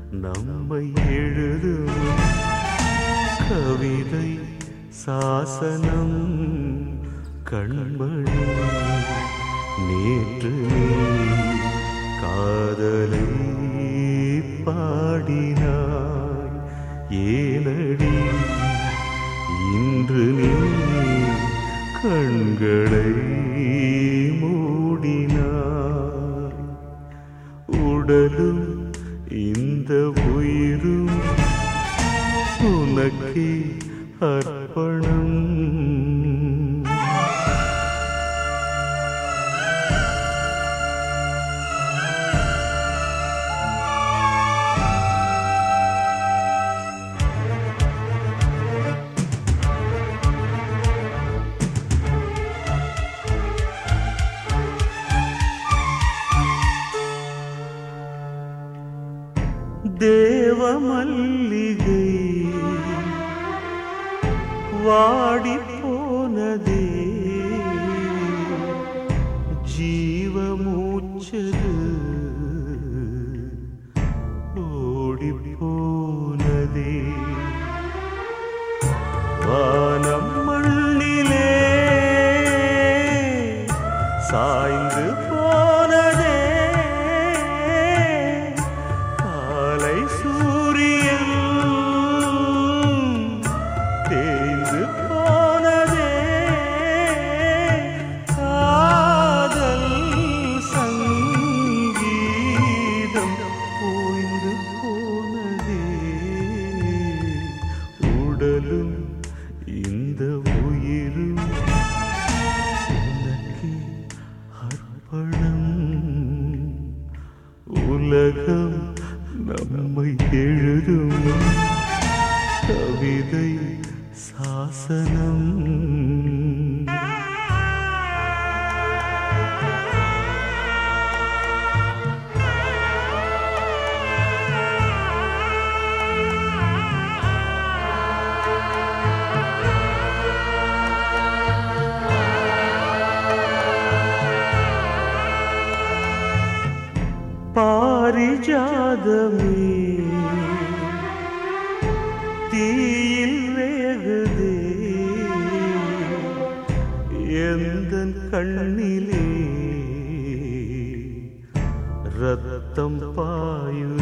நம்மை எழுதும் கவிதை சாசனம் கண்மணி. நேற்று நீ காதலை பாடினாய், ஏனடி இன்று நீ கண்களை மூடினாய்? உடலும் இந்த உயிரும் உனக்கே அர்ப்பணம். தேவ மல்லிகை வாடி போனதே, ஜீவ மூச்சது ஓடி போனதே. வானம் மண்ணிலே சாய்ந்து போனதே, காலை சூரியன் தேய்ந்து போனதே. காதல் சங்கீதம் ஓய்ந்து போனதே. உடலும் இந்த உயிரும் உனக்கே அர்ப்பணம். உலகம் நம்மை எழுதும் கவிதை சாசனம். பாரிஜாதமே தீயில் வேகுதே, எந்தன் கண்ணிலே ரத்தம் பாயுதே.